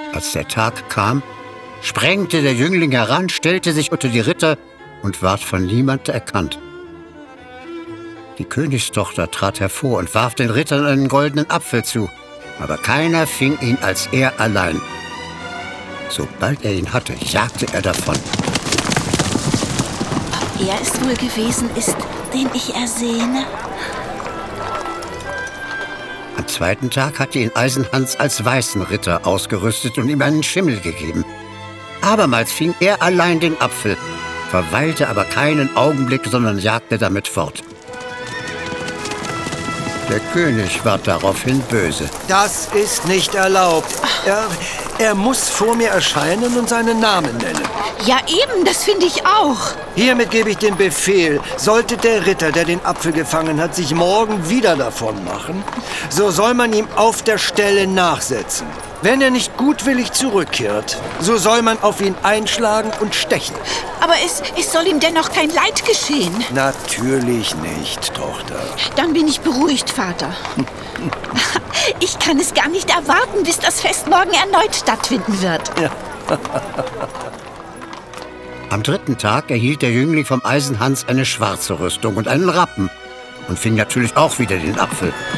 Als der Tag kam, sprengte der Jüngling heran, stellte sich unter die Ritter und ward von niemand erkannt. Die Königstochter trat hervor und warf den Rittern einen goldenen Apfel zu, aber keiner fing ihn als er allein. Sobald er ihn hatte, jagte er davon. Ob er es wohl gewesen ist, den ich ersehne? Am zweiten Tag hatte ihn Eisenhans als weißen Ritter ausgerüstet und ihm einen Schimmel gegeben. Abermals fing er allein den Apfel, verweilte aber keinen Augenblick, sondern jagte damit fort. Der König ward daraufhin böse. Das ist nicht erlaubt. Er muss vor mir erscheinen und seinen Namen nennen. Ja eben, das finde ich auch. Hiermit gebe ich den Befehl, sollte der Ritter, der den Apfel gefangen hat, sich morgen wieder davon machen, so soll man ihm auf der Stelle nachsetzen. Wenn er nicht gutwillig zurückkehrt, so soll man auf ihn einschlagen und stechen. Aber es soll ihm dennoch kein Leid geschehen. Natürlich nicht, Tochter. Dann bin ich beruhigt, Vater. Ich kann es gar nicht erwarten, bis das Fest morgen erneut stattfinden wird. Ja. Am dritten Tag erhielt der Jüngling vom Eisenhans eine schwarze Rüstung und einen Rappen und fing natürlich auch wieder den Apfel.